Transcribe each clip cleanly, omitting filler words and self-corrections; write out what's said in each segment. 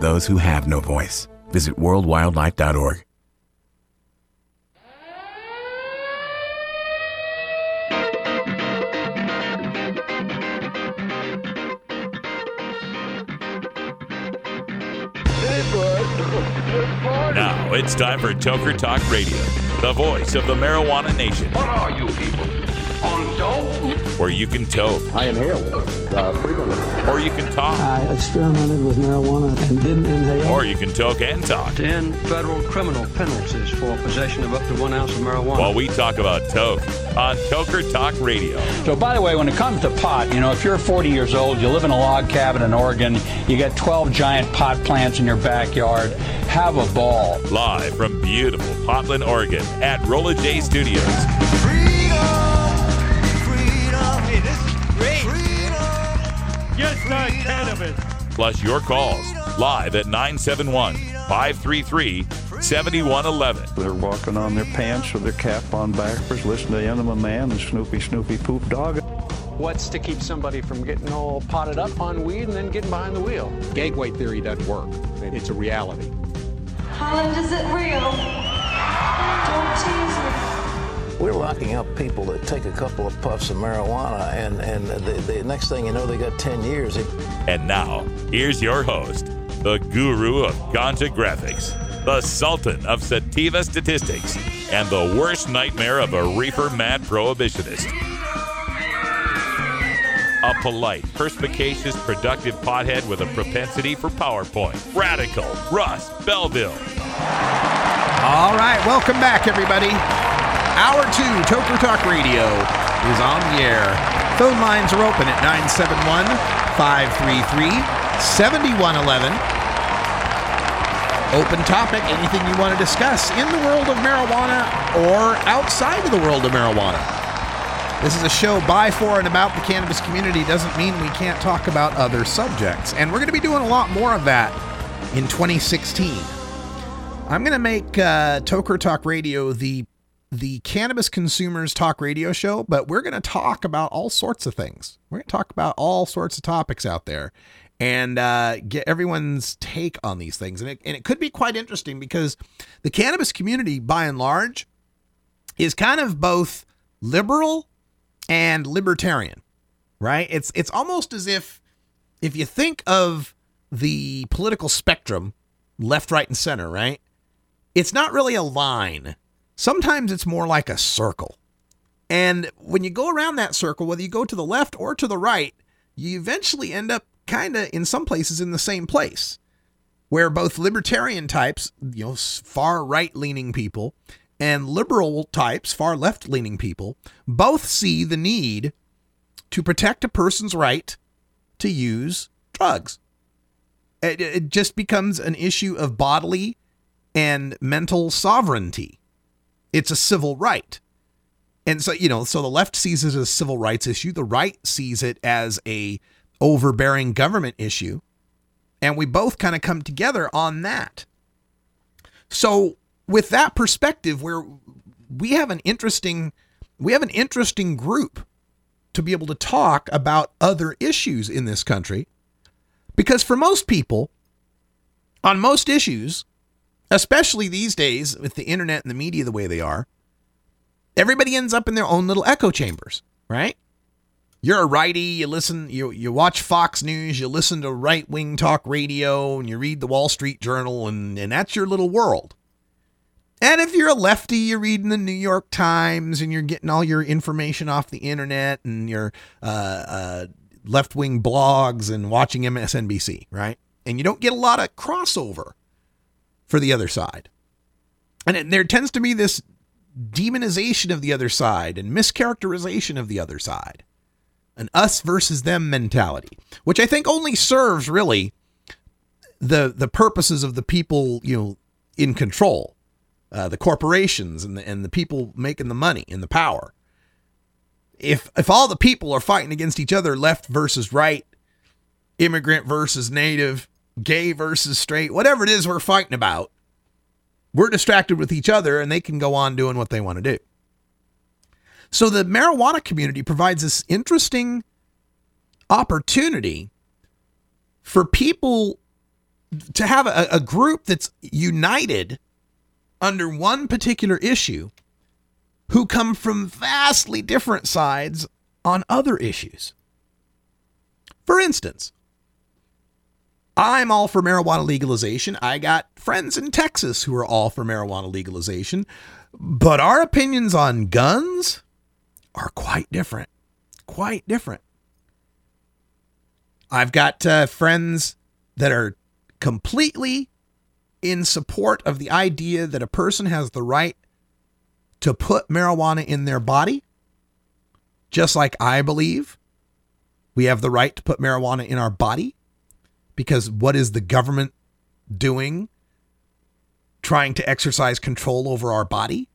those who have no voice. Visit worldwildlife.org. Now it's time for Toker Talk Radio, the voice of the marijuana nation. What are you people? On dope? Where you can toke. I inhale frequently. Or you can talk. I experimented with marijuana and didn't inhale. Or you can toke and talk. 10 federal criminal penalties for possession of up to 1 ounce of marijuana. While we talk about toke on Toker Talk Radio. So, by the way, when it comes to pot, if you're 40 years old, you live in a log cabin in Oregon, you got 12 giant pot plants in your backyard, have a ball. Live from beautiful Portland, Oregon at Rolla J Studios. Hey, this is great. Just not cannabis. Plus your calls live at 971-533-7111. They're walking on their pants with their cap on backwards, listening to Enema Man and Snoopy Poop Dog. What's to keep somebody from getting all potted up on weed and then getting behind the wheel? Gateway theory doesn't work. It's a reality. Holland, is it real? Don't tease me. We're locking up people that take a couple of puffs of marijuana, and the next thing you know, they got 10 years. And now, here's your host, the guru of ganja graphics, the sultan of sativa statistics, and the worst nightmare of a reefer mad prohibitionist. A polite, perspicacious, productive pothead with a propensity for PowerPoint. Radical Russ Belville. All right, welcome back, everybody. Hour 2, Toker Talk Radio is on the air. Phone lines are open at 971-533-7111. Open topic, anything you want to discuss in the world of marijuana or outside of the world of marijuana. This is a show by, for, and about the cannabis community. Doesn't mean we can't talk about other subjects. And we're going to be doing a lot more of that in 2016. I'm going to make Toker Talk Radio the Cannabis Consumers Talk Radio show, but we're going to talk about all sorts of things. We're going to talk about all sorts of topics out there and get everyone's take on these things. And it could be quite interesting because the cannabis community, by and large, is kind of both liberal and libertarian, right? It's almost as if you think of the political spectrum, left, right, and center, right? It's not really a line. Sometimes it's more like a circle. And when you go around that circle, whether you go to the left or to the right, you eventually end up kind of in some places in the same place, where both libertarian types, far right-leaning people, and liberal types, far left-leaning people, both see the need to protect a person's right to use drugs. It just becomes an issue of bodily and mental sovereignty. It's a civil right. And so, so the left sees it as a civil rights issue. The right sees it as a overbearing government issue. And we both kind of come together on that. So with that perspective, we have an interesting group to be able to talk about other issues in this country. Because for most people, on most issues, especially these days with the internet and the media the way they are, everybody ends up in their own little echo chambers, right? You're a righty, you watch Fox News, you listen to right-wing talk radio, and you read the Wall Street Journal, and that's your little world. And if you're a lefty, you're reading the New York Times, and you're getting all your information off the internet, and your left-wing blogs, and watching MSNBC, right? And you don't get a lot of crossover for the other side. And there tends to be this demonization of the other side and mischaracterization of the other side. An us versus them mentality, which I think only serves really the purposes of the people, in control, the corporations and the people making the money and the power. If all the people are fighting against each other, left versus right, immigrant versus native, gay versus straight, whatever it is we're fighting about, we're distracted with each other and they can go on doing what they want to do. So the marijuana community provides this interesting opportunity for people to have a group that's united under one particular issue who come from vastly different sides on other issues. For instance, I'm all for marijuana legalization. I got friends in Texas who are all for marijuana legalization, but our opinions on guns are quite different. Quite different. I've got friends that are completely in support of the idea that a person has the right to put marijuana in their body, just like I believe we have the right to put marijuana in our body, because what is the government doing trying to exercise control over our body?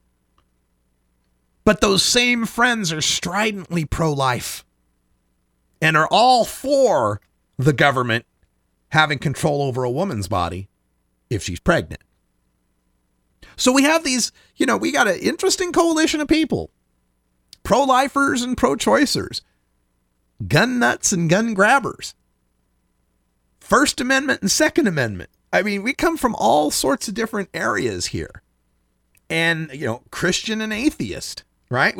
But those same friends are stridently pro-life and are all for the government having control over a woman's body if she's pregnant. So we have these, we got an interesting coalition of people. Pro-lifers and pro-choicers. Gun nuts and gun grabbers. First Amendment and Second Amendment. I mean, we come from all sorts of different areas here. And, Christian and atheist, right?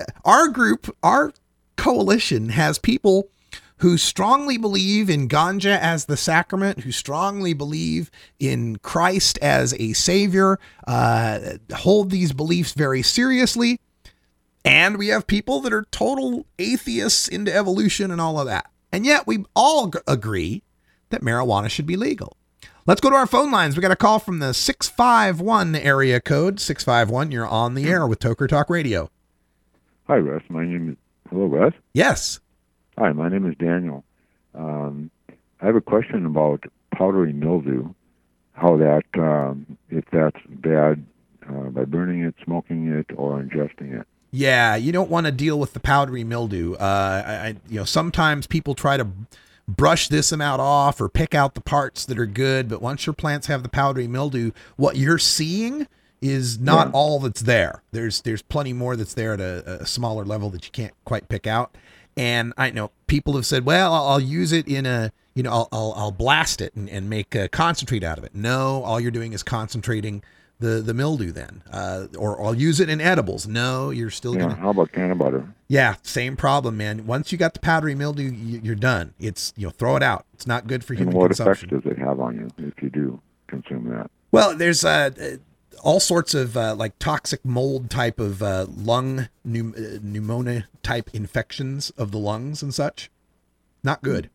Our coalition has people who strongly believe in ganja as the sacrament, who strongly believe in Christ as a savior, hold these beliefs very seriously. And we have people that are total atheists into evolution and all of that. And yet we all agree that marijuana should be legal. Let's go to our phone lines. We got a call from the 651 area code. 651, you're on the air with Toker Talk Radio. Hi, Russ. Hello, Russ? Yes. Hi, my name is Daniel. I have a question about powdery mildew, how that, if that's bad by burning it, smoking it, or ingesting it. Yeah, you don't want to deal with the powdery mildew. Sometimes people try to brush this amount off or pick out the parts that are good, but once your plants have the powdery mildew, what you're seeing is not all that's there. There's plenty more that's there at a smaller level that you can't quite pick out. And I know people have said, well, I'll use it in I'll blast it and make a concentrate out of it. No, all you're doing is concentrating the mildew then. Or I'll use it in edibles. No, you're still going to. How about can of butter? Yeah, same problem, man. Once you got the powdery mildew, you're done. It's, throw it out. It's not good for human consumption. And what effects does it have on you if you do consume that? Well, there's all sorts of like toxic mold type of lung pneumonia type infections of the lungs and such. Not good.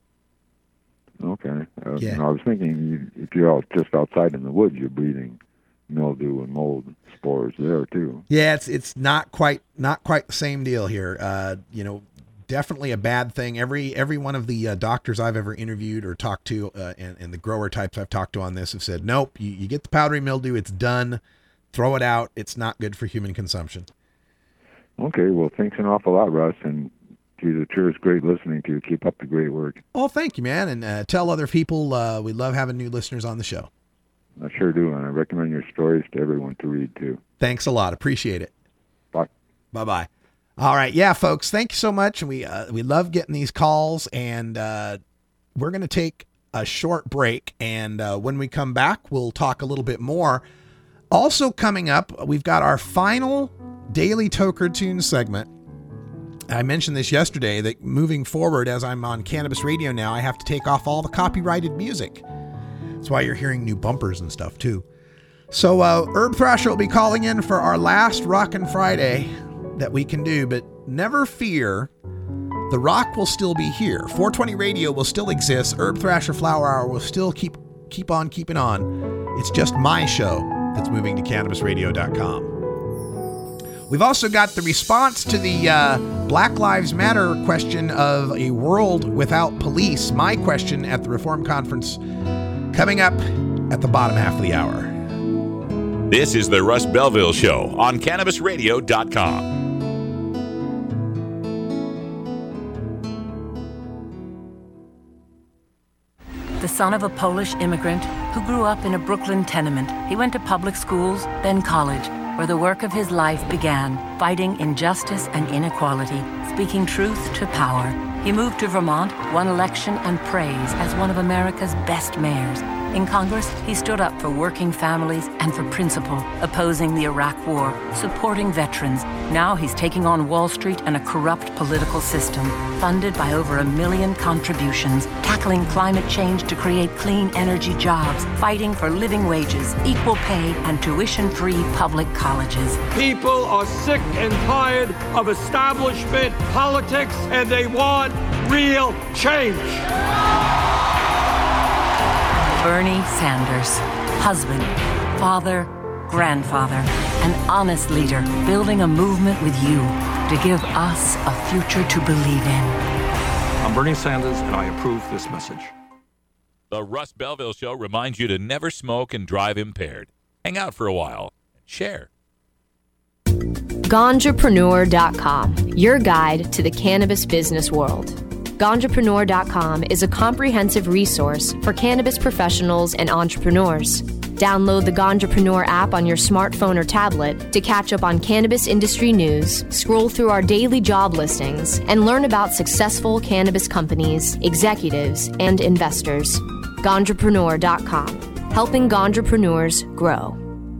Okay. I was thinking if you're just outside in the woods, you're breathing mildew and mold spores there too. Yeah, it's not quite the same deal here. Definitely a bad thing. Every one of the doctors I've ever interviewed or talked to, and the grower types I've talked to on this have said, nope, you get the powdery mildew, it's done. Throw it out. It's not good for human consumption. Okay, well, thanks an awful lot, Russ, and geez, it sure is great listening to you. Keep up the great work. Oh, thank you, man, and tell other people we love having new listeners on the show. I sure do, and I recommend your stories to everyone to read, too. Thanks a lot. Appreciate it. Bye. Bye-bye. All right. Yeah, folks, thank you so much. We love getting these calls, and we're going to take a short break, and when we come back, we'll talk a little bit more. Also coming up, we've got our final Daily Toker Tune segment. I mentioned this yesterday that moving forward, as I'm on Cannabis Radio now, I have to take off all the copyrighted music. That's why you're hearing new bumpers and stuff, too. So Herb Thrasher will be calling in for our last Rockin' Friday that we can do, but never fear, the rock will still be here. 420 Radio will still exist. Herb Thrasher Flower Hour will still keep on keeping on. It's just my show that's moving to CannabisRadio.com. We've also got the response to the Black Lives Matter question of a world without police. My question at the Reform Conference coming up at the bottom half of the hour. This is the Russ Belville Show on CannabisRadio.com. The son of a Polish immigrant who grew up in a Brooklyn tenement, he went to public schools, then college, where the work of his life began, fighting injustice and inequality, speaking truth to power. He moved to Vermont, won election and praise as one of America's best mayors. In Congress, he stood up for working families and for principle, opposing the Iraq War, supporting veterans. Now he's taking on Wall Street and a corrupt political system, funded by over 1 million contributions, tackling climate change to create clean energy jobs, fighting for living wages, equal pay, and tuition-free public colleges. People are sick and tired of establishment politics, and they want real change. Bernie Sanders, husband, father, grandfather, an honest leader, building a movement with you to give us a future to believe in. I'm Bernie Sanders, and I approve this message. The Russ Belville Show reminds you to never smoke and drive impaired. Hang out for a while and share. Ganjapreneur.com, your guide to the cannabis business world. Ganjapreneur.com is a comprehensive resource for cannabis professionals and entrepreneurs. Download the Ganjapreneur app on your smartphone or tablet to catch up on cannabis industry news, scroll through our daily job listings, and learn about successful cannabis companies, executives, and investors. Ganjapreneur.com, helping Ganjapreneurs grow.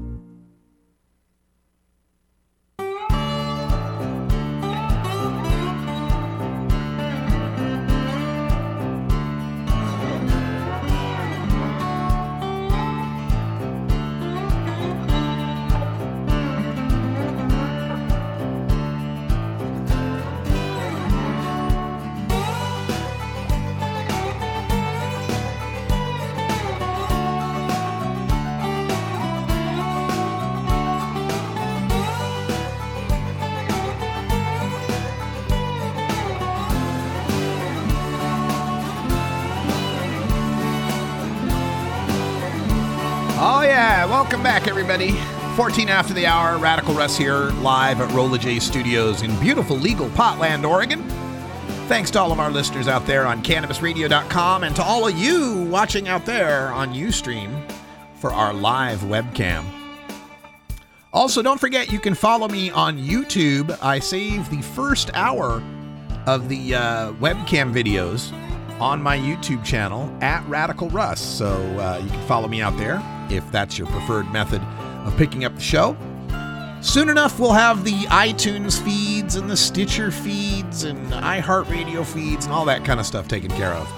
Oh, yeah. Welcome back, everybody. 14 after the hour. Radical Russ here, live at Rolla J Studios in beautiful legal Potland, Oregon. Thanks to all of our listeners out there on CannabisRadio.com and to all of you watching out there on Ustream for our live webcam. Also, don't forget, you can follow me on YouTube. I save the first hour of the webcam videos on my YouTube channel at Radical Russ. So you can follow me out there if that's your preferred method of picking up the show. Soon enough, we'll have the iTunes feeds and the Stitcher feeds and iHeartRadio feeds and all that kind of stuff taken care of.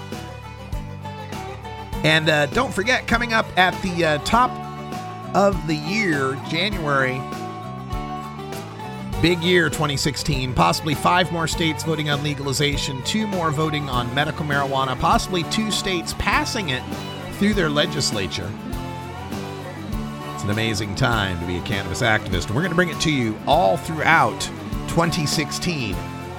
And don't forget, coming up at the top of the year, January, big year 2016, possibly 5 more states voting on legalization, 2 more voting on medical marijuana, possibly 2 states passing it through their legislature. It's an amazing time to be a cannabis activist, and we're going to bring it to you all throughout 2016.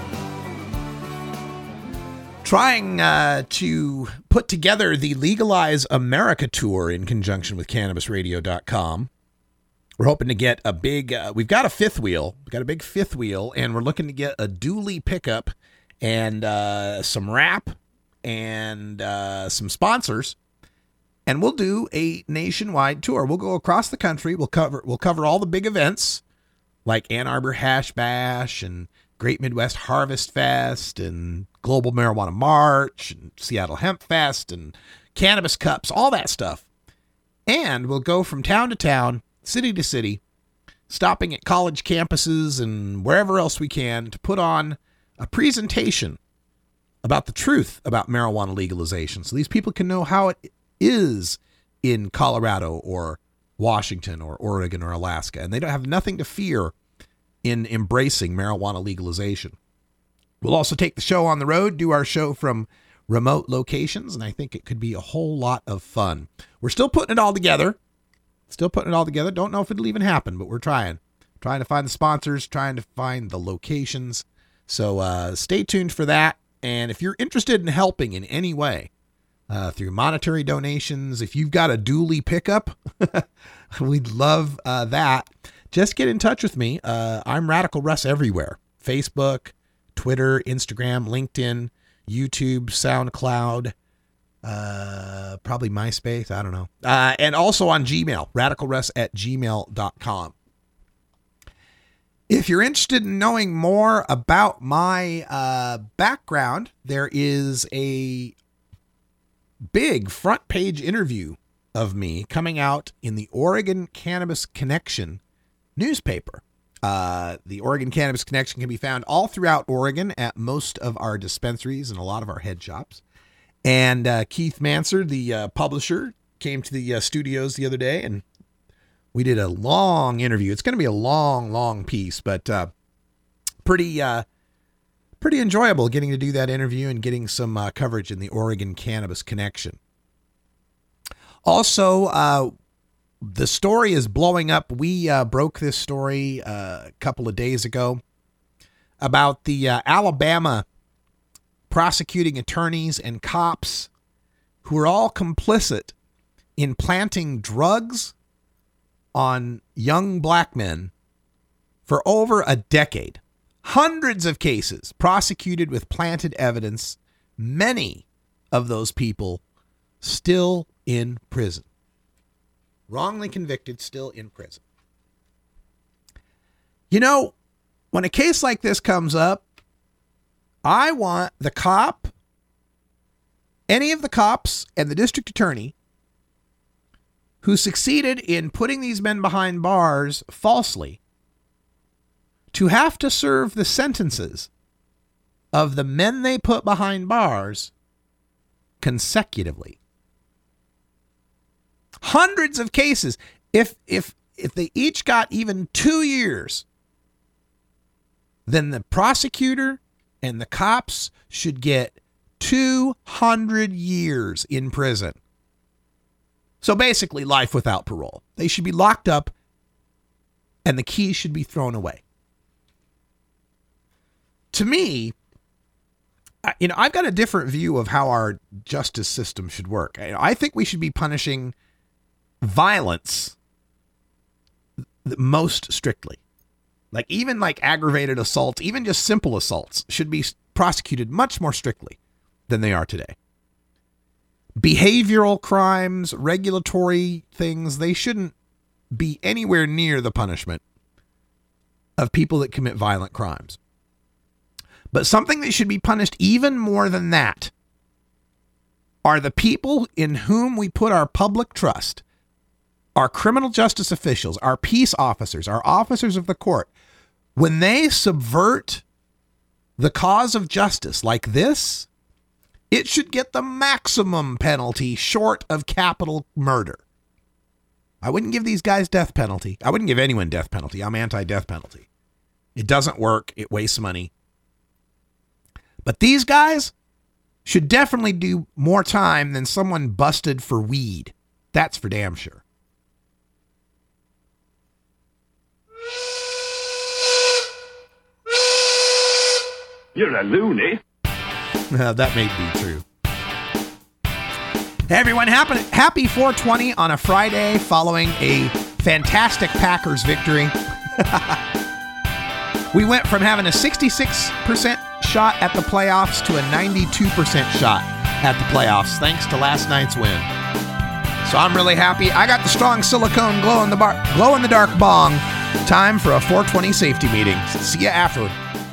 Trying to put together the Legalize America tour in conjunction with CannabisRadio.com. We're hoping to get a big, we've got a fifth wheel. We've got a big fifth wheel, and we're looking to get a dually pickup and some wrap and some sponsors. And we'll do a nationwide tour. We'll go across the country. We'll cover all the big events like Ann Arbor Hash Bash and Great Midwest Harvest Fest and Global Marijuana March and Seattle Hemp Fest and Cannabis Cups, all that stuff. And we'll go from town to town, city to city, stopping at college campuses and wherever else we can to put on a presentation about the truth about marijuana legalization so these people can know how it is in Colorado or Washington or Oregon or Alaska, and they don't have nothing to fear in embracing marijuana legalization. We'll also take the show on the road, do our show from remote locations, and I think it could be a whole lot of fun. We're still putting it all together. Don't know if it'll even happen, but we're trying to find the sponsors, trying to find the locations. So stay tuned for that. And if you're interested in helping in any way, through monetary donations, if you've got a dually pickup, we'd love that. Just get in touch with me. I'm Radical Russ everywhere. Facebook, Twitter, Instagram, LinkedIn, YouTube, SoundCloud, probably MySpace. I don't know. And also on Gmail, radicalruss@gmail.com. If you're interested in knowing more about my background, there is a big front page interview of me coming out in the Oregon Cannabis Connection newspaper. The Oregon Cannabis Connection can be found all throughout Oregon at most of our dispensaries and a lot of our head shops. And Keith Manser, the publisher, came to the studios the other day, and we did a long interview. It's going to be a long piece, but pretty enjoyable getting to do that interview and getting some coverage in the Oregon Cannabis Connection. Also, the story is blowing up. We broke this story a couple of days ago about the Alabama prosecuting attorneys and cops who are all complicit in planting drugs on young black men for over a decade. Hundreds of cases prosecuted with planted evidence, many of those people still in prison. Wrongly convicted, still in prison. You know, when a case like this comes up, I want the cop, any of the cops and the district attorney who succeeded in putting these men behind bars falsely to have to serve the sentences of the men they put behind bars consecutively. Hundreds of cases. If they each got even 2 years, then the prosecutor and the cops should get 200 years in prison. So basically life without parole. They should be locked up and the keys should be thrown away. To me, I've got a different view of how our justice system should work. I think we should be punishing violence most strictly. Even aggravated assaults, even just simple assaults, should be prosecuted much more strictly than they are today. Behavioral crimes, regulatory things, they shouldn't be anywhere near the punishment of people that commit violent crimes. But something that should be punished even more than that are the people in whom we put our public trust, our criminal justice officials, our peace officers, our officers of the court. When they subvert the cause of justice like this, it should get the maximum penalty short of capital murder. I wouldn't give these guys death penalty. I wouldn't give anyone death penalty. I'm anti-death penalty. It doesn't work. It wastes money. But these guys should definitely do more time than someone busted for weed. That's for damn sure. You're a loony. That may be true. Hey everyone, happy 420 on a Friday following a fantastic Packers victory. We went from having a 66% shot at the playoffs to a 92% shot at the playoffs thanks to last night's win. So I'm really happy. I got the strong silicone glow in the dark bong. Time for a 420 safety meeting. See you afterward.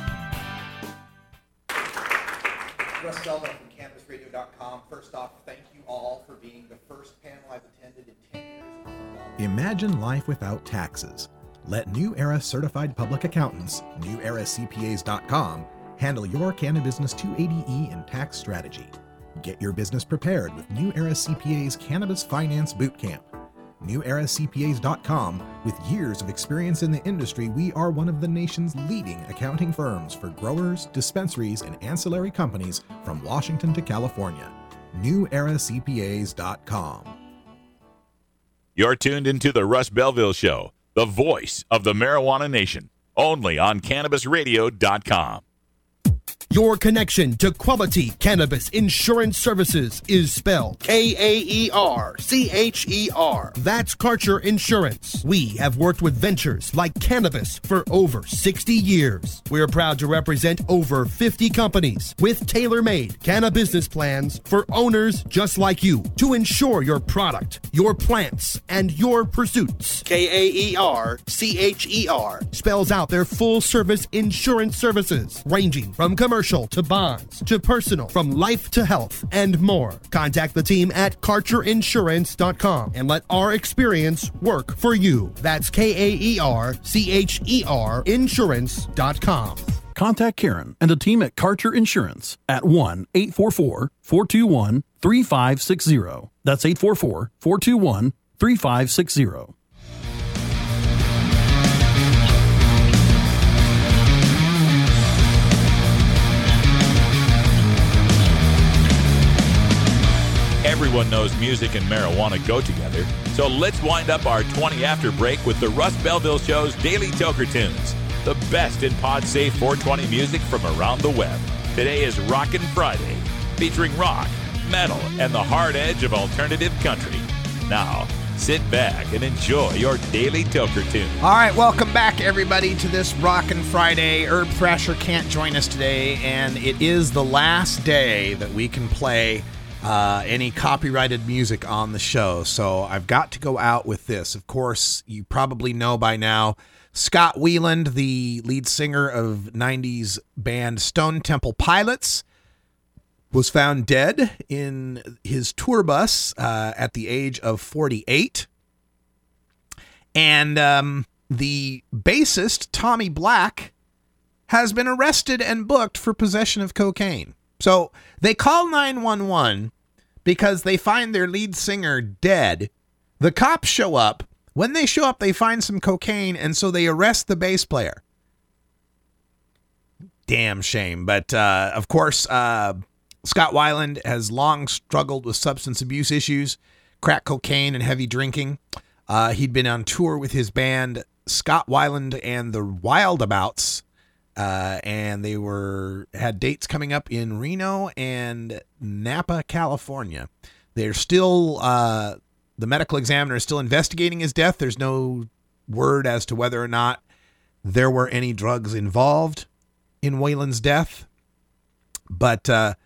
Russ Delva from CannabisRadio.com. First off, thank you all for being the first panel I've attended in 10 years. Imagine life without taxes. Let New Era Certified Public Accountants, NewEraCPAs.com, handle your Cannabusiness 280E and tax strategy. Get your business prepared with New Era CPA's Cannabis Finance Bootcamp. NewEraCPAs.com, with years of experience in the industry, we are one of the nation's leading accounting firms for growers, dispensaries, and ancillary companies from Washington to California. NewEraCPAs.com. You're tuned into the Russ Belville Show, the voice of the marijuana nation, only on CannabisRadio.com. Your connection to quality cannabis insurance services is spelled K-A-E-R-C-H-E-R. That's Karcher Insurance. We have worked with ventures like cannabis for over 60 years. We're proud to represent over 50 companies with tailor-made cannabis plans for owners just like you to insure your product, your plants, and your pursuits. K-A-E-R-C-H-E-R spells out their full-service insurance services ranging from commercial commercial to bonds to personal, from life to health, and more. Contact the team at KarcherInsurance.com and let our experience work for you. That's KAERCHER Insurance.com. Contact Karen and the team at Karcher Insurance at 1-844-421-3560. That's 844-421-3560. Everyone knows music and marijuana go together, so let's wind up our 20 after break with the Russ Belville Show's Daily Toker Tunes, the best in pod-safe 420 music from around the web. Today is Rockin' Friday, featuring rock, metal, and the hard edge of alternative country. Now, sit back and enjoy your Daily Toker Tune. All right, welcome back, everybody, to this Rockin' Friday. Herb Thrasher can't join us today, and it is the last day that we can play any copyrighted music on the show. So I've got to go out with this. Of course, you probably know by now, Scott Weiland, the lead singer of 90s band Stone Temple Pilots, was found dead in his tour bus at the age of 48. And the bassist, Tommy Black, has been arrested and booked for possession of cocaine. So they call 911 because they find their lead singer dead. The cops show up. When they show up, they find some cocaine, and so they arrest the bass player. Damn shame. But, of course, Scott Weiland has long struggled with substance abuse issues, crack cocaine, and heavy drinking. He'd been on tour with his band, Scott Weiland and the Wildabouts, and they had dates coming up in Reno and Napa, California. They're still, the medical examiner is still investigating his death. There's no word as to whether or not there were any drugs involved in Weiland's death. But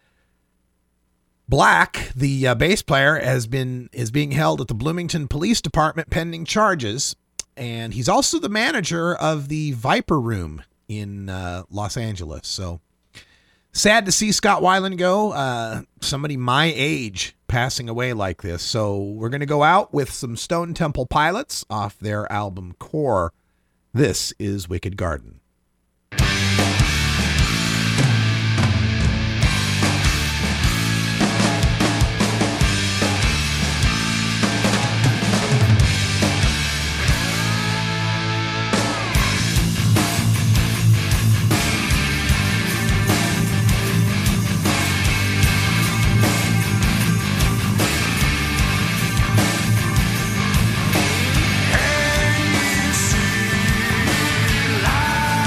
Black, the bass player, is being held at the Bloomington Police Department pending charges, and he's also the manager of the Viper Room in Los Angeles. So sad to see Scott Weiland go. Somebody my age passing away like this. So we're going to go out with some Stone Temple Pilots off their album Core. This is Wicked Garden. Light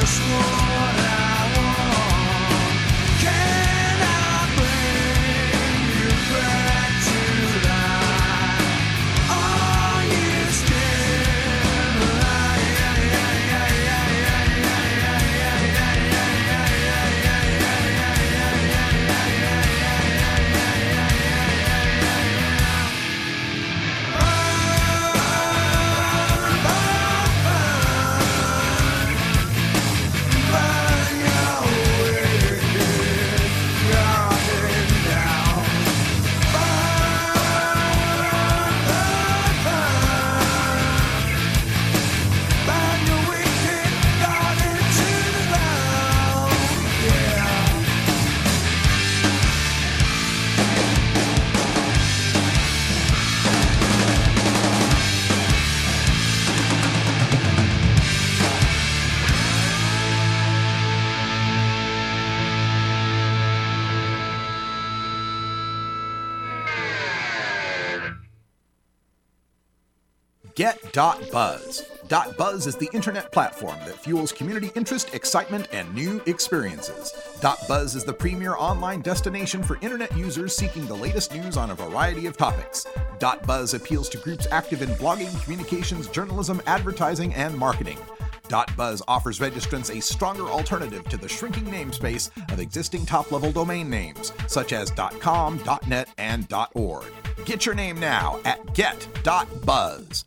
Get.Buzz. .Buzz is the internet platform that fuels community interest, excitement, and new experiences. .Buzz is the premier online destination for internet users seeking the latest news on a variety of topics. .Buzz appeals to groups active in blogging, communications, journalism, advertising, and marketing. .Buzz offers registrants a stronger alternative to the shrinking namespace of existing top-level domain names, such as .com, .net, and .org. Get your name now at get.buzz.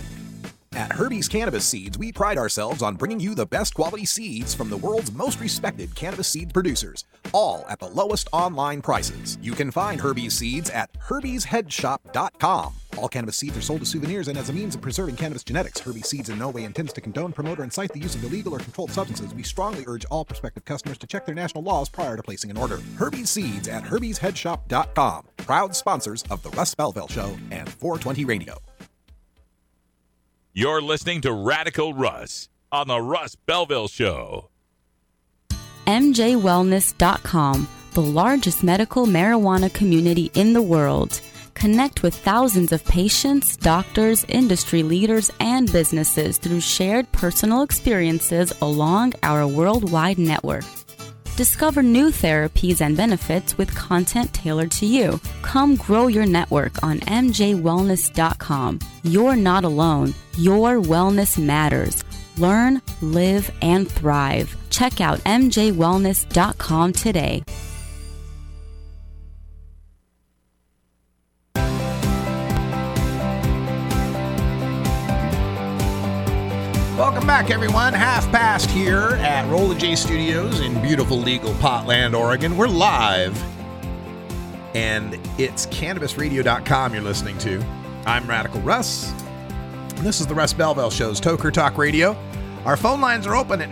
At Herbie's Cannabis Seeds, we pride ourselves on bringing you the best quality seeds from the world's most respected cannabis seed producers, all at the lowest online prices. You can find Herbie's Seeds at herbiesheadshop.com. All cannabis seeds are sold as souvenirs and as a means of preserving cannabis genetics. Herbie's Seeds in no way intends to condone, promote, or incite the use of illegal or controlled substances. We strongly urge all prospective customers to check their national laws prior to placing an order. Herbie's Seeds at herbiesheadshop.com. Proud sponsors of The Russ Belville Show and 420 Radio. You're listening to Radical Russ on the Russ Belville Show. MJWellness.com, the largest medical marijuana community in the world. Connect with thousands of patients, doctors, industry leaders, and businesses through shared personal experiences along our worldwide network. Discover new therapies and benefits with content tailored to you. Come grow your network on MJWellness.com. You're not alone. Your wellness matters. Learn, live, and thrive. Check out MJWellness.com today. Welcome back, everyone. Half past here at Rolla J Studios in beautiful legal Potland, Oregon. We're live, and it's CannabisRadio.com you're listening to. I'm Radical Russ. This is the Russ Belville Show's Toker Talk Radio. Our phone lines are open at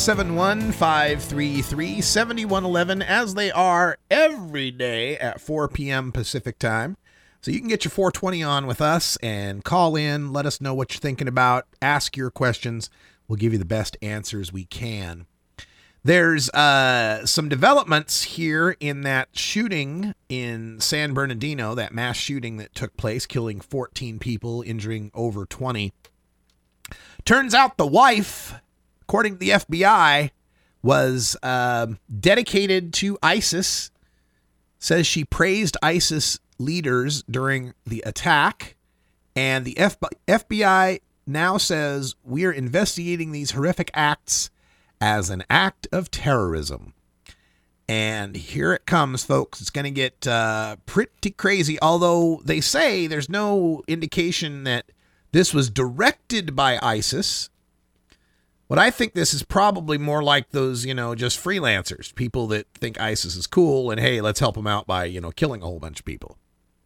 971-533-7111, as they are every day at 4 p.m. Pacific time. So you can get your 420 on with us and call in, let us know what you're thinking about, ask your questions. We'll give you the best answers we can. There's some developments here in that shooting in San Bernardino, that mass shooting that took place, killing 14 people, injuring over 20. Turns out the wife, according to the FBI, was dedicated to ISIS, says she praised ISIS leaders during the attack, and the FBI now says we are investigating these horrific acts as an act of terrorism. And here it comes, folks. It's going to get pretty crazy, although they say there's no indication that this was directed by ISIS. What I think this is probably more like those, just freelancers, people that think ISIS is cool and, hey, let's help them out by, killing a whole bunch of people.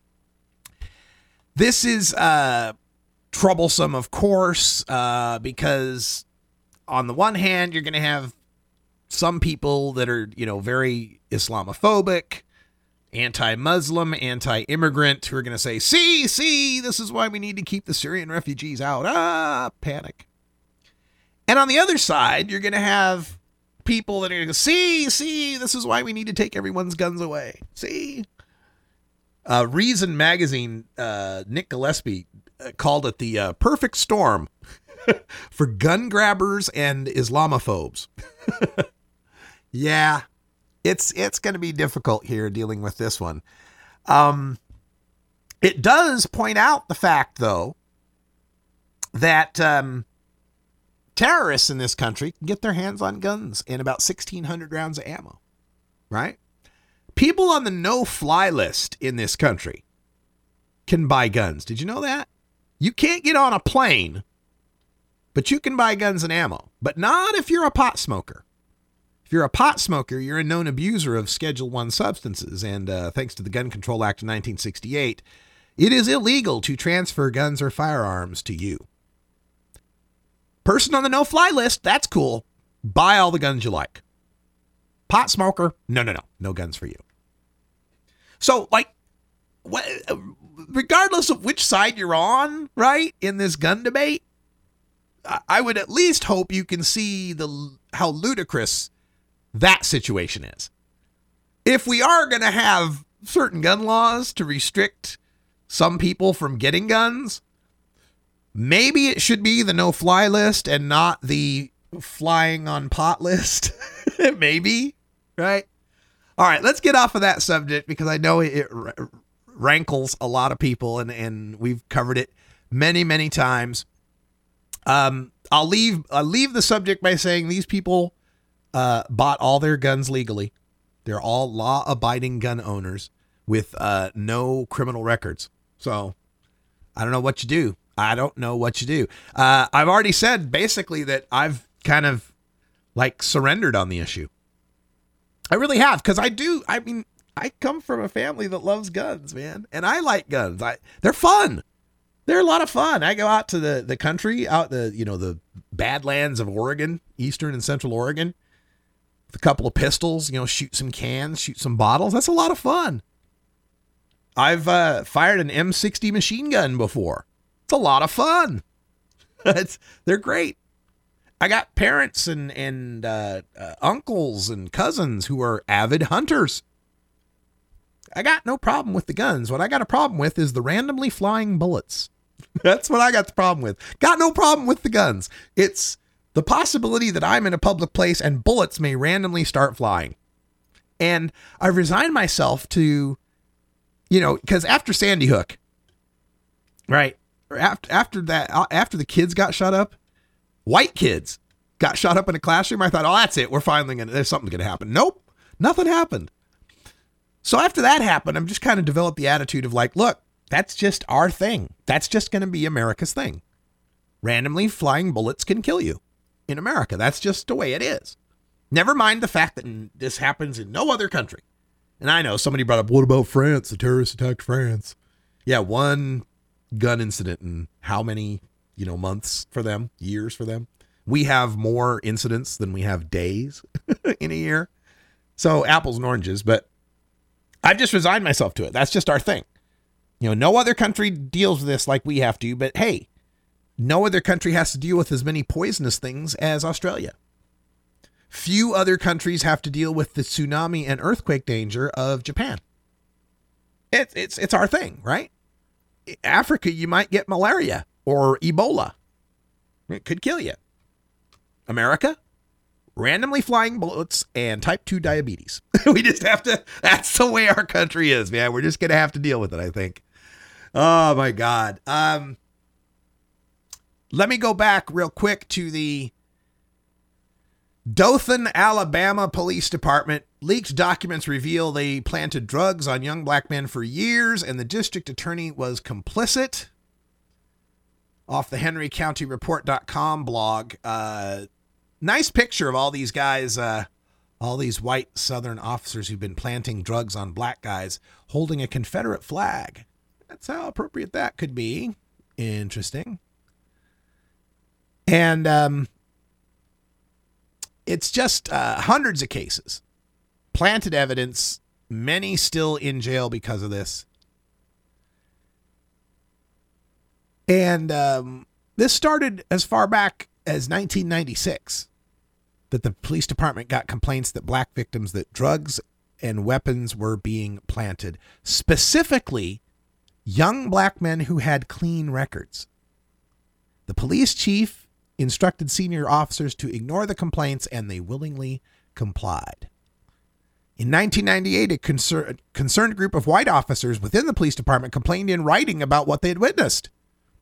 This is troublesome, of course, because on the one hand, you're going to have some people that are, very Islamophobic, anti-Muslim, anti-immigrant, who are going to say, see, this is why we need to keep the Syrian refugees out. Panic. And on the other side, you're going to have people that are going to see, this is why we need to take everyone's guns away. See? Reason magazine, Nick Gillespie called it the perfect storm. for gun grabbers and Islamophobes. Yeah, it's going to be difficult here dealing with this one. It does point out the fact, though, that terrorists in this country can get their hands on guns and about 1,600 rounds of ammo, right? People on the no-fly list in this country can buy guns. Did you know that? You can't get on a plane, but you can buy guns and ammo, but not if you're a pot smoker. If you're a pot smoker, you're a known abuser of Schedule I substances, and thanks to the Gun Control Act of 1968, it is illegal to transfer guns or firearms to you. Person on the no-fly list, that's cool. Buy all the guns you like. Pot smoker, no guns for you. So, like, regardless of which side you're on, right, in this gun debate, I would at least hope you can see how ludicrous that situation is. If we are going to have certain gun laws to restrict some people from getting guns, maybe it should be the no-fly list and not the flying on pot list. Maybe, right? All right, let's get off of that subject because I know it rankles a lot of people, and we've covered it many, many times. I'll leave the subject by saying these people bought all their guns legally. They're all law-abiding gun owners with no criminal records. So I don't know what you do. I've already said basically that I've kind of like surrendered on the issue. I really have, because I come from a family that loves guns, man. And I like guns. They're fun. They're a lot of fun. I go out to the country, the Badlands of Oregon, Eastern and Central Oregon, with a couple of pistols, shoot some cans, shoot some bottles. That's a lot of fun. I've fired an M60 machine gun before. It's a lot of fun. They're great. I got parents and uncles and cousins who are avid hunters. I got no problem with the guns. What I got a problem with is the randomly flying bullets. That's what I got the problem with. Got no problem with the guns. It's the possibility that I'm in a public place and bullets may randomly start flying. And I've resigned myself to, because after Sandy Hook, right? After the kids got shot up, white kids got shot up in a classroom, I thought, oh, that's it. There's something going to happen. Nope, nothing happened. So after that happened, I'm just kind of developed the attitude of like, look, that's just our thing. That's just going to be America's thing. Randomly flying bullets can kill you in America. That's just the way it is. Never mind the fact that this happens in no other country. And I know somebody brought up, what about France? The terrorists attacked France. Yeah, one gun incident in how many, months for them, years for them. We have more incidents than we have days in a year. So apples and oranges, but I've just resigned myself to it. That's just our thing. No other country deals with this like we have to, but hey, no other country has to deal with as many poisonous things as Australia. Few other countries have to deal with the tsunami and earthquake danger of Japan. It's our thing, right? Africa, you might get malaria or Ebola. It could kill you. America, randomly flying bullets and type 2 diabetes. We just have to, that's the way our country is, man. We're just going to have to deal with it, I think. Oh my God. Let me go back real quick to the Dothan, Alabama Police Department. Leaked documents reveal they planted drugs on young black men for years, and the district attorney was complicit. Off the HenryCountyReport.com blog. Nice picture of all these guys, all these white Southern officers who've been planting drugs on black guys holding a Confederate flag. That's how appropriate that could be. Interesting. And it's just hundreds of cases. Planted evidence, many still in jail because of this. And this started as far back as 1996, that the police department got complaints that black victims, that drugs and weapons were being planted, specifically young black men who had clean records. The police chief instructed senior officers to ignore the complaints, and they willingly complied. In 1998, a concerned group of white officers within the police department complained in writing about what they had witnessed.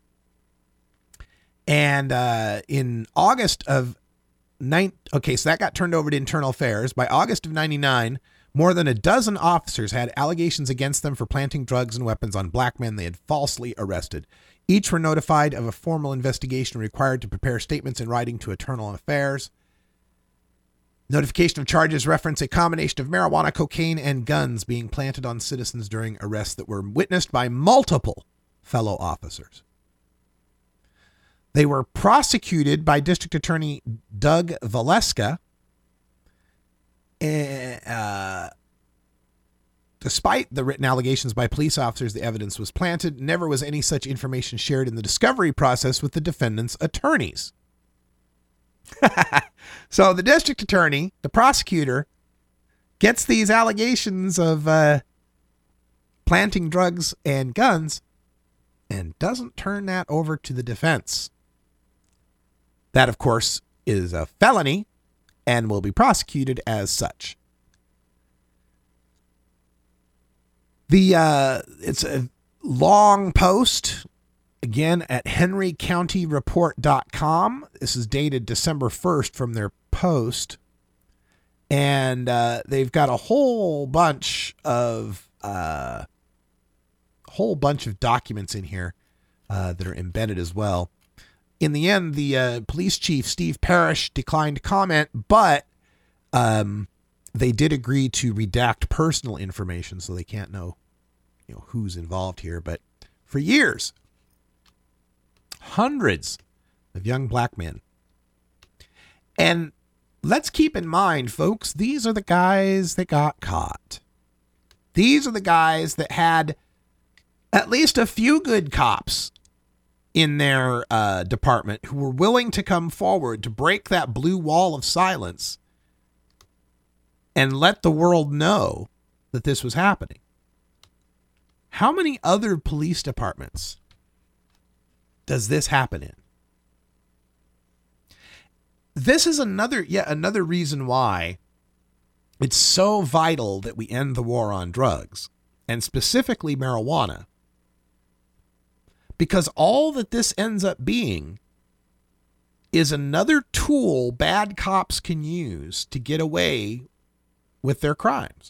And in August of so that got turned over to Internal Affairs. By August of 99, more than a dozen officers had allegations against them for planting drugs and weapons on black men they had falsely arrested. Each were notified of a formal investigation required to prepare statements in writing to Internal Affairs. Notification of charges reference a combination of marijuana, cocaine, and guns being planted on citizens during arrests that were witnessed by multiple fellow officers. They were prosecuted by District Attorney Doug Valeska. Despite the written allegations by police officers, the evidence was planted. Never was any such information shared in the discovery process with the defendant's attorneys. So the district attorney, the prosecutor, gets these allegations of planting drugs and guns and doesn't turn that over to the defense. That, of course, is a felony and will be prosecuted as such. It's a long post, again, at henrycountyreport.com. This is dated December 1st from their post. And they've got a whole bunch of documents in here that are embedded as well. In the end, the police chief, Steve Parrish, declined to comment, but they did agree to redact personal information, so they can't know, who's involved here. But for years, hundreds of young black men. And let's keep in mind, folks, these are the guys that got caught. These are the guys that had at least a few good cops in their department who were willing to come forward to break that blue wall of silence and let the world know that this was happening. How many other police departments does this happen in? This is yet another reason why it's so vital that we end the war on drugs, and specifically marijuana. Because all that this ends up being is another tool bad cops can use to get away with their crimes.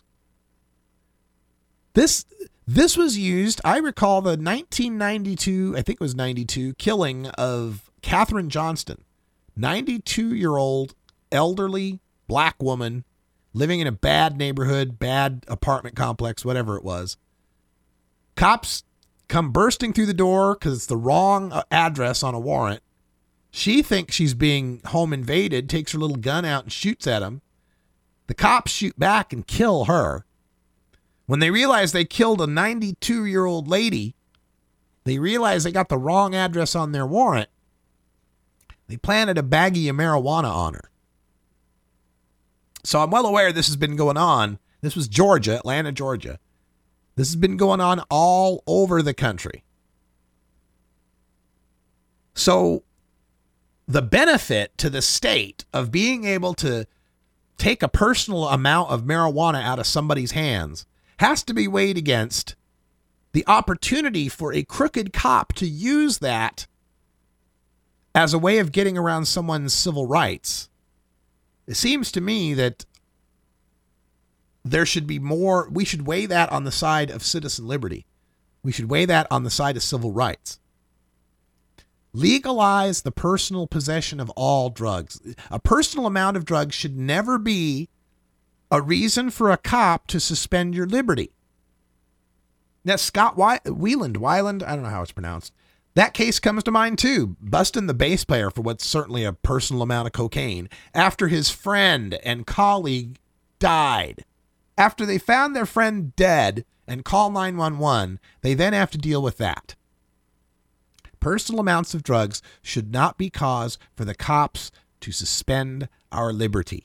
This was used, I recall the 1992, I think it was 92, killing of Katherine Johnston, 92-year-old elderly black woman living in a bad neighborhood, bad apartment complex, whatever it was. Cops come bursting through the door because it's the wrong address on a warrant. She thinks she's being home invaded, takes her little gun out and shoots at him. The cops shoot back and kill her. When they realize they killed a 92-year-old lady, they realize they got the wrong address on their warrant. They planted a baggie of marijuana on her. So I'm well aware this has been going on. This was Georgia, Atlanta, Georgia. This has been going on all over the country. So the benefit to the state of being able to take a personal amount of marijuana out of somebody's hands has to be weighed against the opportunity for a crooked cop to use that as a way of getting around someone's civil rights. It seems to me that there should be more, we should weigh that on the side of citizen liberty. We should weigh that on the side of civil rights. Legalize the personal possession of all drugs. A personal amount of drugs should never be a reason for a cop to suspend your liberty. Now, Scott Weiland, I don't know how it's pronounced. That case comes to mind too, busting the bass player for what's certainly a personal amount of cocaine after his friend and colleague died. After they found their friend dead and call 911, they then have to deal with that. Personal amounts of drugs should not be cause for the cops to suspend our liberty.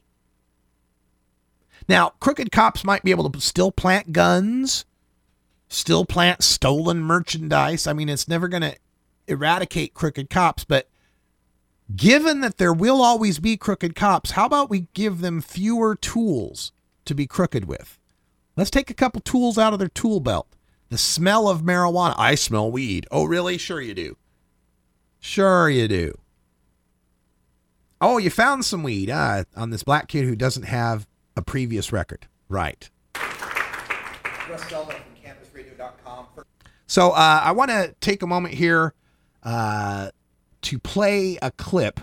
Now, crooked cops might be able to still plant guns, still plant stolen merchandise. I mean, it's never going to eradicate crooked cops, but Given that there will always be crooked cops, how about we give them fewer tools to be crooked with? Let's take a couple tools out of their tool belt. The smell of marijuana. I smell weed. Oh, really? Sure you do. Sure you do. Oh, you found some weed on this black kid who doesn't have a previous record. Right. Russ Belville from CannabisRadio.com. So I want to take a moment here to play a clip,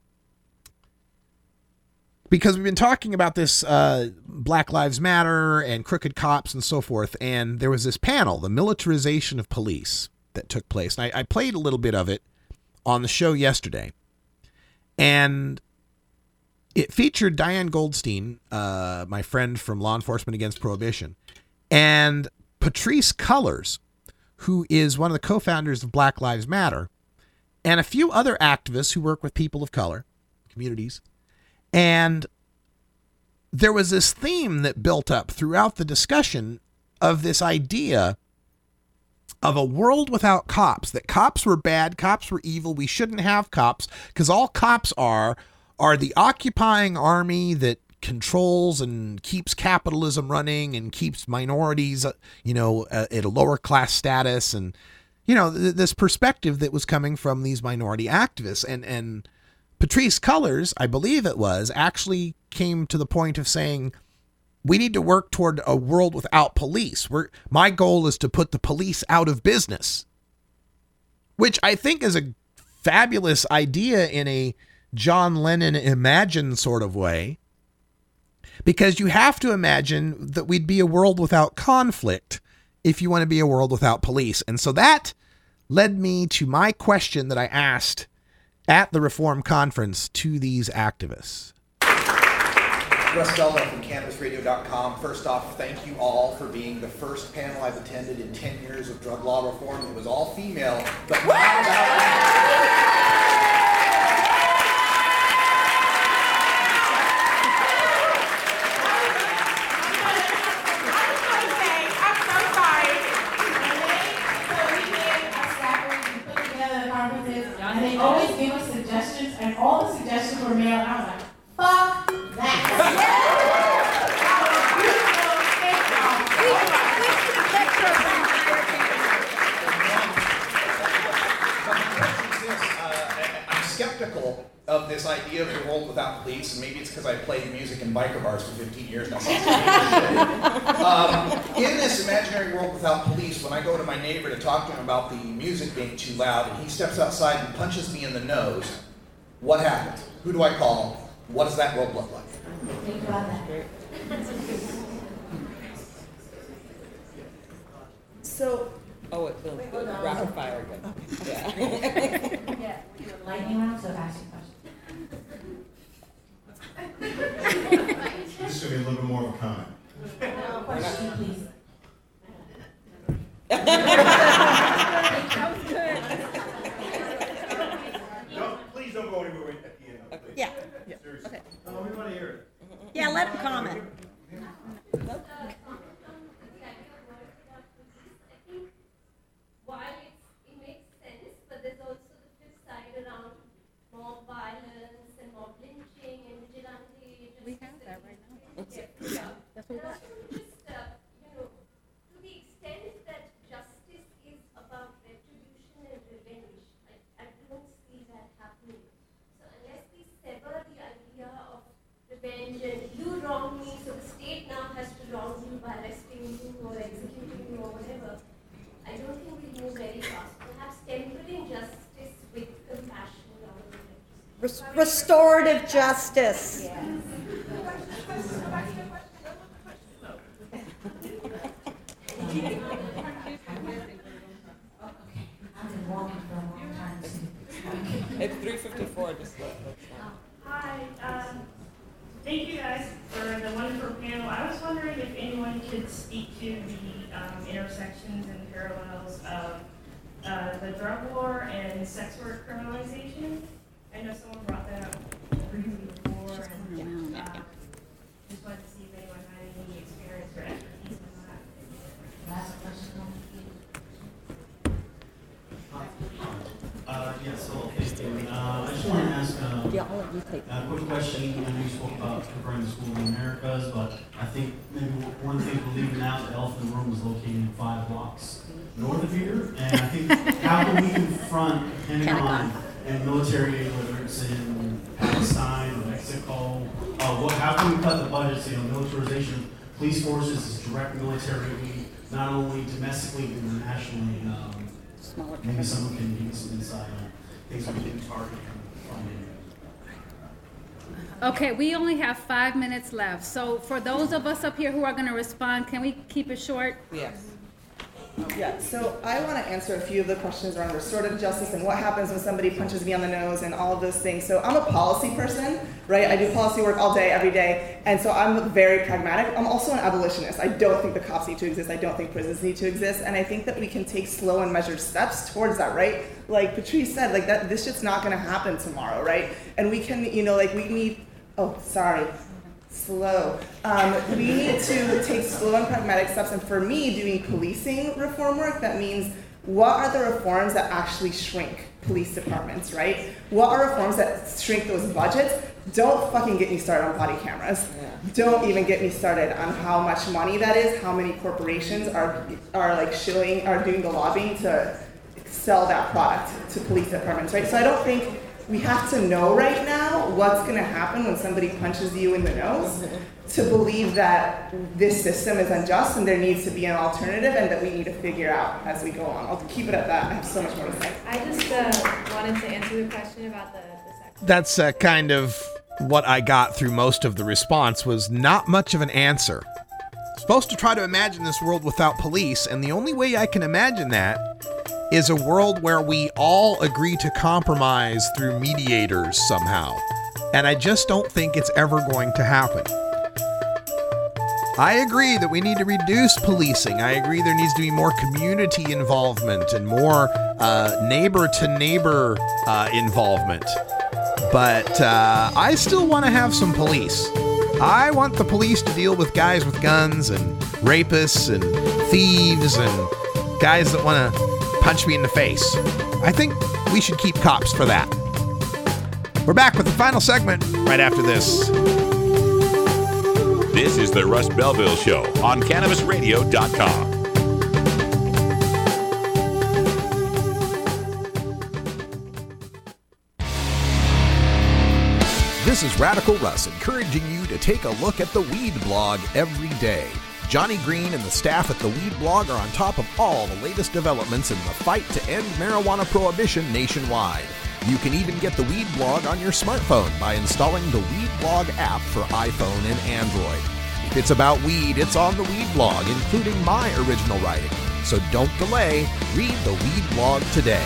because we've been talking about this Black Lives Matter and crooked cops and so forth, and there was this panel, the militarization of police, that took place. And I played a little bit of it on the show yesterday, and it featured Diane Goldstein, my friend from Law Enforcement Against Prohibition, and Patrisse Cullors, who is one of the co-founders of Black Lives Matter, and a few other activists who work with people of color, communities. And there was this theme that built up throughout the discussion of this idea of a world without cops, that cops were bad, cops were evil, we shouldn't have cops, because all cops are the occupying army that controls and keeps capitalism running and keeps minorities, at a lower class status, and this perspective that was coming from these minority activists. And Patrisse Cullors, I believe it was, actually came to the point of saying, we need to work toward a world without police. My goal is to put the police out of business, which I think is a fabulous idea in a John Lennon Imagine sort of way, because you have to imagine that we'd be a world without conflict if you want to be a world without police. And so that led me to my question that I asked at the Reform Conference to these activists. Russ Belville from CannabisRadio.com. First off, thank you all for being the first panel I've attended in 10 years of drug law reform. It was all female, but not about... And they always gave us suggestions, and all the suggestions were male, and I was like, fuck that. I'm skeptical of this idea of the world without police, and maybe it's because I played music in biker bars for 15 years now. In this imaginary world without police, when I go to my neighbor to talk to him about the music being too loud, and he steps outside and punches me in the nose, what happens? Who do I call? What does that world look like? Think about that. So, it will rapid fire again. Yeah. Lightning round, so ask your question. This is going to be a little bit more of a comment. Question, please. That was good. Please don't go anywhere at the end. Okay. Yeah. Seriously. Okay. Oh, we want to hear it. Yeah, let him comment. While it makes sense, but there's also the flip side around mob violence and mob lynching and vigilante. We have that right now. Yeah. That's what we got. Just, to the extent that justice is about retribution and revenge, I don't see that happening. So unless we sever the idea of revenge and you wrong me, so the state now has to wrong you by arresting you or executing you or whatever, I don't think we'll move very fast. Perhaps tempering justice with compassion rather than Restorative justice. Yeah. It's 3:54. Just Hi. Thank you guys for the wonderful panel. I was wondering if anyone could speak to the intersections and parallels of the drug war and sex work criminalization. I know someone brought that up briefly before, and just wanted to see if anyone had any experience or expertise in that. Last question. Yeah, so okay. I just want to ask 2013, I know you spoke about comparing the School of the Americas, but I think maybe one of the things we're leaving out, the elephant in the room is located in 5 blocks north of here. And I think how can we confront Pentagon and military, whether it's in Palestine or Mexico, how can we cut the budgets? Militarization of police forces is direct military aid, not only domestically but internationally. Maybe someone can give us some insight on things we can target and funding. Okay, we only have 5 minutes left. So for those of us up here who are going to respond, can we keep it short? Yes. Yeah, so I want to answer a few of the questions around restorative justice and what happens when somebody punches me on the nose and all of those things. So I'm a policy person, right? I do policy work all day, every day, and so I'm very pragmatic. I'm also an abolitionist. I don't think the cops need to exist. I don't think prisons need to exist, and I think that we can take slow and measured steps towards that, right? Like Patrice said, like that, this shit's not going to happen tomorrow, right? And we can, we need, slow. We need to take slow and pragmatic steps, and for me, doing policing reform work, that means what are the reforms that actually shrink police departments, right? What are reforms that shrink those budgets? Don't fucking get me started on body cameras. Don't even get me started on how much money that is, how many corporations are doing the lobbying to sell that product to police departments, right? So I don't think we have to know right now what's going to happen when somebody punches you in the nose to believe that this system is unjust and there needs to be an alternative and that we need to figure out as we go on. I'll keep it at that. I have so much more to say. I just wanted to answer the question about the sex. That's kind of what I got through most of the response was not much of an answer. Supposed to try to imagine this world without police, and the only way I can imagine that is a world where we all agree to compromise through mediators somehow. And I just don't think it's ever going to happen. I agree that we need to reduce policing. I agree there needs to be more community involvement and more neighbor-to-neighbor involvement. But I still want to have some police. I want the police to deal with guys with guns and rapists and thieves and guys that want to punch me in the face. I think we should keep cops for that. We're back with the final segment right after this. This is the Russ Belville Show on CannabisRadio.com. This is Radical Russ encouraging you to take a look at the Weed Blog every day. Johnny Green and the staff at the Weed Blog are on top of all the latest developments in the fight to end marijuana prohibition nationwide. You can even get the Weed Blog on your smartphone by installing the Weed Blog app for iPhone and Android. If it's about weed, it's on the Weed Blog, including my original writing. So don't delay. Read the Weed Blog today.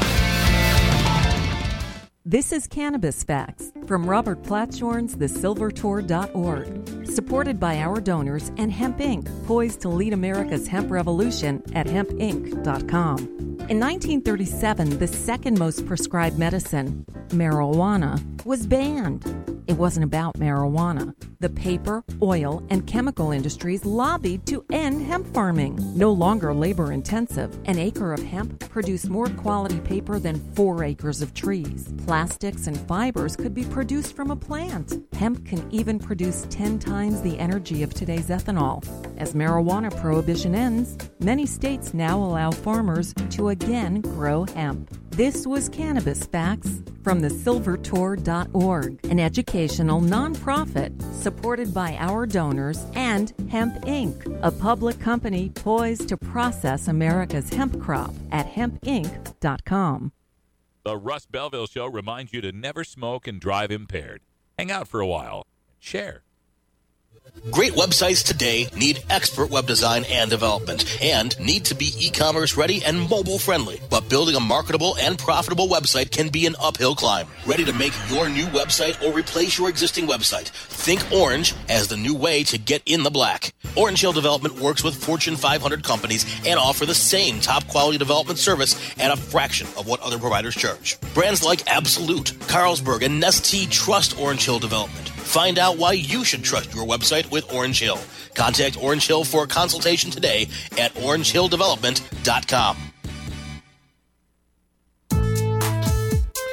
This is Cannabis Facts from Robert Platshorn's thesilvertour.org, supported by our donors and Hemp Inc., poised to lead America's hemp revolution at hempinc.com. In 1937, the second most prescribed medicine, marijuana, was banned. It wasn't about marijuana. The paper, oil, and chemical industries lobbied to end hemp farming. No longer labor-intensive, an acre of hemp produced more quality paper than 4 acres of trees. Plastics and fibers could be produced from a plant. Hemp can even produce 10 times the energy of today's ethanol. As marijuana prohibition ends, many states now allow farmers to again grow hemp. This was Cannabis Facts from thesilvertour.org, an educational nonprofit supported by our donors and Hemp Inc., a public company poised to process America's hemp crop at hempinc.com. The Russ Belville Show reminds you to never smoke and drive impaired. Hang out for a while and share. Great websites today need expert web design and development and need to be e-commerce ready and mobile friendly. But building a marketable and profitable website can be an uphill climb. Ready to make your new website or replace your existing website? Think Orange as the new way to get in the black. Orange Hill Development works with Fortune 500 companies and offer the same top quality development service at a fraction of what other providers charge. Brands like Absolute, Carlsberg, and Nestea trust Orange Hill Development. Find out why you should trust your website with Orange Hill. Contact Orange Hill for a consultation today at orangehilldevelopment.com.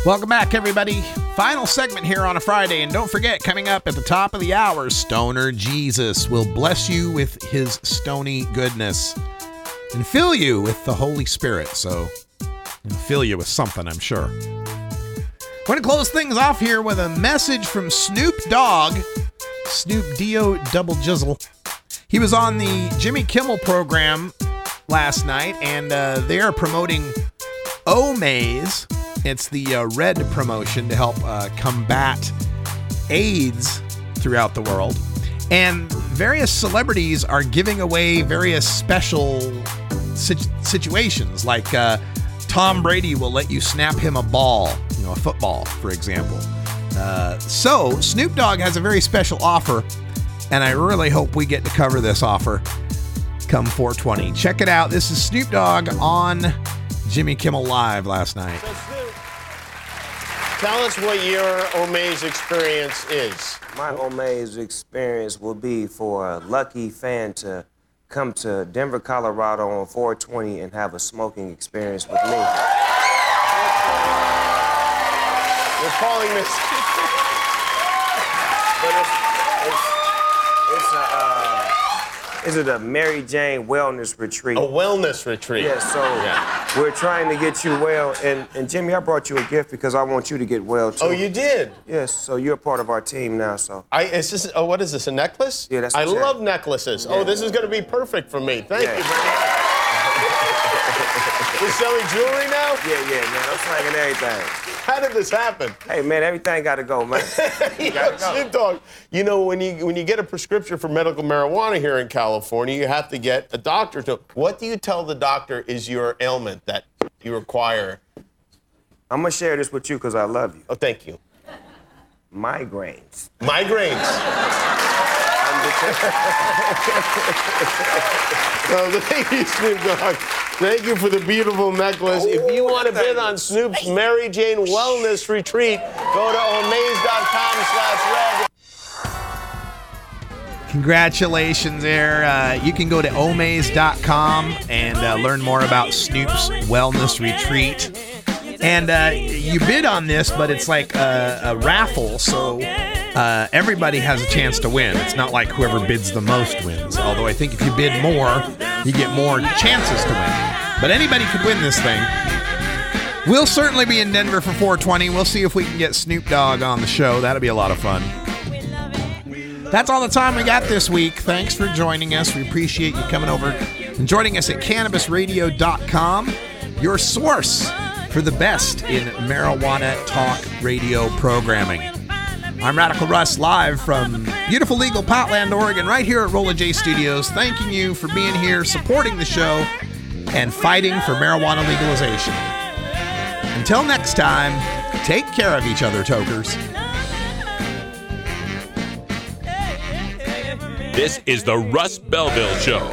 Welcome back, everybody. Final segment here on a Friday. And don't forget, coming up at the top of the hour, Stoner Jesus will bless you with his stony goodness and fill you with the Holy Spirit. So, he'll fill you with something, I'm sure. We're going to close things off here with a message from Snoop Dogg. Snoop D-O double jizzle. He was on the Jimmy Kimmel program last night, and they are promoting Omaze. It's the red promotion to help combat AIDS throughout the world. And various celebrities are giving away various special situations, like Tom Brady will let you snap him a ball, a football, for example. So Snoop Dogg has a very special offer, and I really hope we get to cover this offer come 420. Check it out. This is Snoop Dogg on Jimmy Kimmel Live last night. Tell us what your Omaze experience is. My Omaze experience will be for a lucky fan to come to Denver, Colorado on 420 and have a smoking experience with me. We're calling this... Is it a Mary Jane wellness retreat? A wellness retreat. Yeah, so we're trying to get you well. And Jimmy, I brought you a gift because I want you to get well, too. Oh, you did? Yes, so you're a part of our team now, so. What is this, a necklace? Yeah, that's I love necklaces. Yeah. Oh, this is going to be perfect for me. Thank you very much. You're selling jewelry now? Yeah, man. I'm slanging everything. How did this happen? Hey, man, everything got to go, man. Snoop Dogg, when you get a prescription for medical marijuana here in California, you have to get a doctor to. What do you tell the doctor is your ailment that you require? I'm going to share this with you because I love you. Oh, thank you. Migraines. So thank you, Snoop Dogg. Thank you for the beautiful necklace. If you want to bid on Snoop's Mary Jane Wellness Retreat, go to omaze.com/red. Congratulations there. You can go to omaze.com and learn more about Snoop's Wellness Retreat. And you bid on this, but it's like a raffle, so everybody has a chance to win. It's not like whoever bids the most wins. Although I think if you bid more, you get more chances to win. But anybody could win this thing. We'll certainly be in Denver for 420. We'll see if we can get Snoop Dogg on the show. That'll be a lot of fun. That's all the time we got this week. Thanks for joining us. We appreciate you coming over and joining us at CannabisRadio.com, your source for the best in marijuana talk radio programming. I'm Radical Russ, live from beautiful legal Potland, Oregon, right here at Rolla J Studios, thanking you for being here, supporting the show, and fighting for marijuana legalization. Until next time, take care of each other, tokers. This is the Russ Belville Show.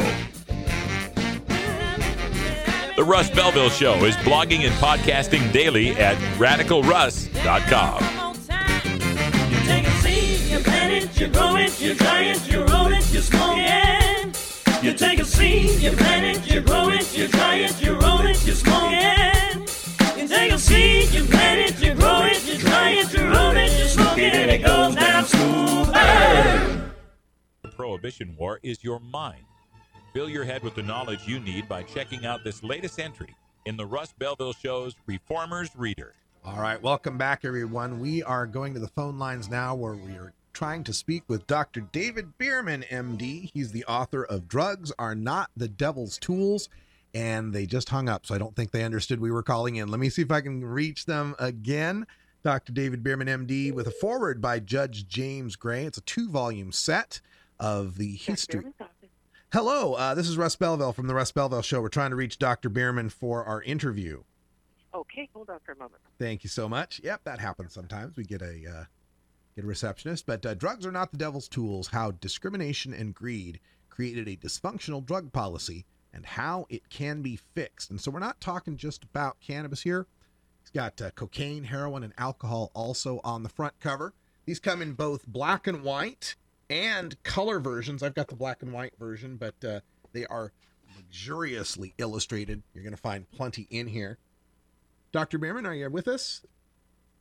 The Russ Belville Show is blogging and podcasting daily at RadicalRuss.com. You take a seed, you plant it, you grow it, you dry it, you roll it, you smoke it. You take a seed, you plant it, you grow it, you dry it, you roll it, you smoke it. You take a seed, you plant it, you grow it, you dry it, you roll it, you smoke it, and it goes down smooth. The Prohibition War is your mind. Fill your head with the knowledge you need by checking out this latest entry in the Russ Belville Show's Reformer's Reader. All right, welcome back, everyone. We are going to the phone lines now where we are trying to speak with Dr. David Bierman, MD. He's the author of Drugs Are Not the Devil's Tools, and they just hung up, so I don't think they understood we were calling in. Let me see if I can reach them again. Dr. David Bierman, MD, with a foreword by Judge James Gray. It's a 2-volume set of the history. Hello, this is Russ Belville from the Russ Belville Show. We're trying to reach Dr. Bierman for our interview. Okay, hold on for a moment. Thank you so much. Yep, that happens sometimes. We get a receptionist. But Drugs Are Not the Devil's Tools, How Discrimination and Greed Created a Dysfunctional Drug Policy and How It Can Be Fixed. And so we're not talking just about cannabis here. It's got cocaine, heroin, and alcohol also on the front cover. These come in both black and white and color versions. I've got the black and white version, but they are luxuriously illustrated. You're going to find plenty in here. Dr. Bierman, are you with us?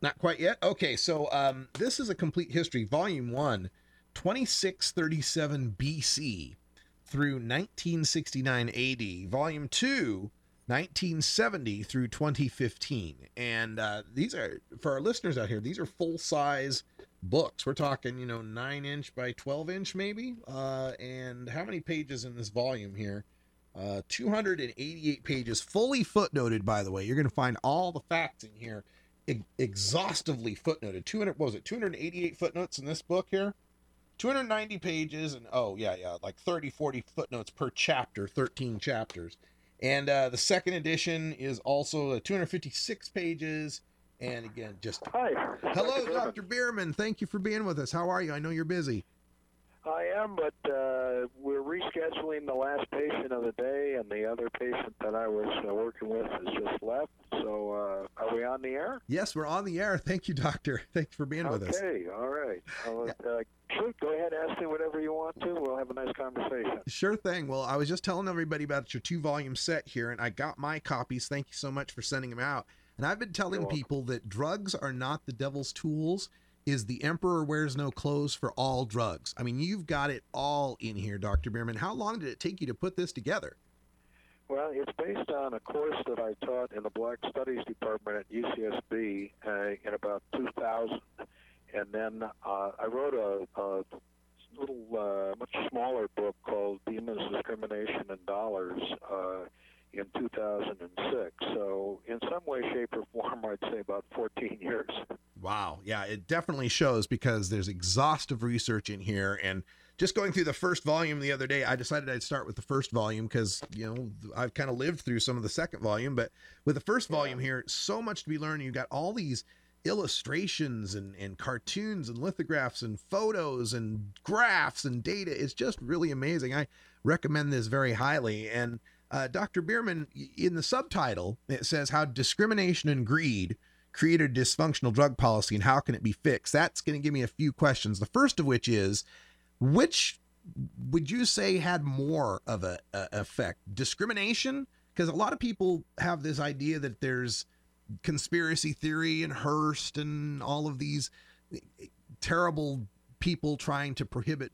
Not quite yet? Okay, so this is a complete history. Volume 1, 2637 BC through 1969 AD. Volume 2, 1970 through 2015. And these are, for our listeners out here, these are full-size books. We're talking, 9-inch by 12-inch maybe. And how many pages in this volume here? 288 pages, fully footnoted, by the way. You're going to find all the facts in here, exhaustively footnoted. 288 footnotes in this book here? 290 pages, and like 30, 40 footnotes per chapter, 13 chapters. And the second edition is also 256 pages. And again, just... Hi. Hello, Dr. Bierman. Thank you for being with us. How are you? I know you're busy. I am, but we're rescheduling the last patient of the day, and the other patient that I was working with has just left. So are we on the air? Yes, we're on the air. Thank you, Doctor. Thanks for being with us. Okay, all right. Shoot, go ahead, ask me whatever you want to. We'll have a nice conversation. Sure thing. Well, I was just telling everybody about your 2-volume set here, and I got my copies. Thank you so much for sending them out. And I've been telling people that drugs are not the devil's tools. Is the emperor wears no clothes for all drugs. I mean, you've got it all in here, Dr. Bierman. How long did it take you to put this together? Well, it's based on a course that I taught in the Black Studies Department at UCSB in about 2000. And then I wrote a little, much smaller book called Demons, Discrimination, and Dollars in 2006. So in some way, shape, or form, I'd say about 14 years. Wow. Yeah, it definitely shows because there's exhaustive research in here. And just going through the first volume the other day, I decided I'd start with the first volume because, I've kind of lived through some of the second volume. But with the first volume here, so much to be learned. You've got all these illustrations and cartoons and lithographs and photos and graphs and data. It's just really amazing. I recommend this very highly. And Dr. Bierman, in the subtitle, it says how discrimination and greed created a dysfunctional drug policy and how can it be fixed? That's going to give me a few questions. The first of which is, which would you say had more of a effect? Discrimination? Because a lot of people have this idea that there's conspiracy theory and Hearst and all of these terrible people trying to prohibit